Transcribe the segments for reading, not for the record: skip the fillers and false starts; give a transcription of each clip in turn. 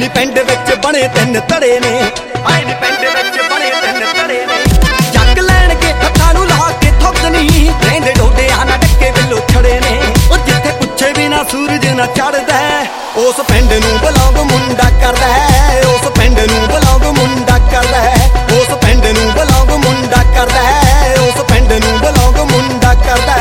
ਨੀ ਪਿੰਡ ਵਿੱਚ ਬਣੇ ਤਿੰਨ ਧੜੇ ਨੇ, ਆਏ ਨੀ ਪਿੰਡ ਵਿੱਚ ਬਣੇ ਤਿੰਨ ਧੜੇ ਨੇ। ਜੱਗ ਲੈਣਗੇ ਹੱਥਾਂ ਨੂੰ ਲਾ ਕੇ ਥੁੱਕਣੀ, ਰਹਿੰਦੇ ਡੋਡਿਆਂ ਨਾ ਡੱਕੇ ਬਿੱਲੋ ਛੜੇ ਨੇ। ਉਹ ਜਿੱਥੇ ਪੁੱਛੇ ਬਿਨਾ ਸੂਰਜ ਨਾ ਚੜਦਾ, ਉਸ ਪਿੰਡ ਨੂੰ ਬਲੌਂਗ ਮੁੰਡਾ ਕਰਦਾ। ਉਸ ਪਿੰਡ ਨੂੰ ਬਲੌਂਗ ਮੁੰਡਾ ਕਰਦਾ। ਉਸ ਪਿੰਡ ਨੂੰ ਬਲੌਂਗ ਮੁੰਡਾ ਕਰਦਾ। ਉਸ ਪਿੰਡ ਨੂੰ ਬਲੌਂਗ ਮੁੰਡਾ ਕਰਦਾ।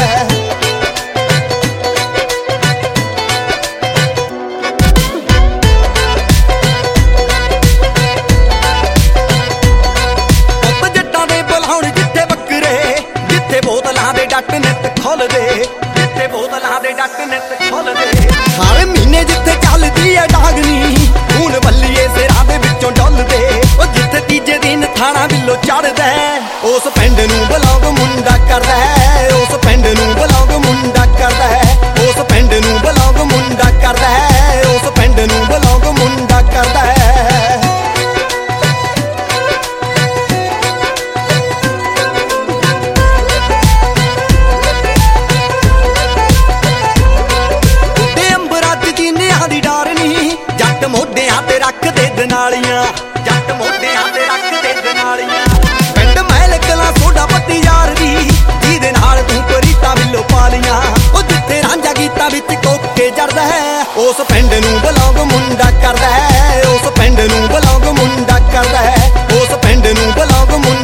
ਡੱਟ ਨਿੱਤ ਖੁੱਲਦੇ, ਜਿੱਥੇ ਬੋਤਲਾਂ ਦੇ ਡੱਟ ਨਿੱਤ ਖੁੱਲਦੇ। ਹਰ ਮਹੀਨੇ ਜਿੱਥੇ ਚੱਲਦੀ ਐ ਡਾਂਗਨੀ, ਖੂਨ ਬੱਲੀਏ ਸਿਰਾਂ ਦੇ ਵਿੱਚੋਂ ਡੁੱਲਦੇ। ਉਹ ਜਿੱਥੇ ਤੀਜੇ ਦਿਨ ਥਾਣਾ ਬਿੱਲੋ ਚੜਦਾ, ਉਸ ਪਿੰਡ ਨੂੰ ਬਲੌਂਗ ਮੁੰਡਾ ਕਰਦਾ। ਉਸ ਪਿੰਡ ਨੂੰ ਬਲੌਂਗ ਮੁੰਡਾ ਕਰਦਾ। ਉਸ ਪਿੰਡ ਨੂੰ ਬਲੌਂਗ ਮੁੰਡਾ ਕਰਦਾ। ਉਸ ਪਿੰਡ ਨੂੰ ਬਲੌਂਗ ਮੁੰਡਾ ਕਰਦਾ। ਮੋਢਿਆਂ ਤੇ ਰੱਖਦੇ ਦਨਾਲੀਆਂ, ਜੱਟ ਮੋਢਿਆਂ ਤੇ ਰੱਖਦੇ ਦਨਾਲੀਆਂ। ਪਿੰਡ ਮਹਿਲ ਕਲਾਂ ਸੋਡਾ ਪੱਤੀ ਯਾਰ ਦੀ, ਜਿਹਦੇ ਨਾਲ ਤੂੰ ਕਰੀਤਾ ਬਿੱਲੋ ਪਾਲੀਆਂ। ਉਹ ਜਿੱਥੇ ਰਾਂਝਾ ਗੀਤਾਂ ਵਿੱਚ ਕੋਕੇ ਜੜਦਾ, ਉਸ ਪਿੰਡ ਨੂੰ ਬਲੌਂਗ ਮੁੰਡਾ ਕਰਦਾ। ਉਸ ਪਿੰਡ ਨੂੰ ਬਲੌਂਗ ਮੁੰਡਾ ਕਰਦਾ। ਉਸ ਪਿੰਡ ਨੂੰ ਬਲੌਂਗ ਮੁੰਡਾ